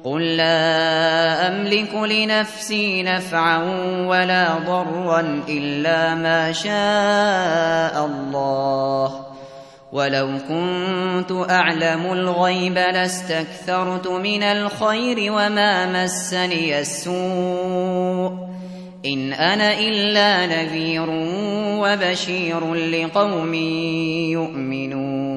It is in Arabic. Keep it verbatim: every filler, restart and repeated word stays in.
قل لا أملك لنفسي نفعا ولا ضرا إلا ما شاء الله، ولو كنت أعلم الغيب لاستكثرت من الخير وما مسني السوء، إن أنا إلا نذير وبشير لقوم يؤمنون.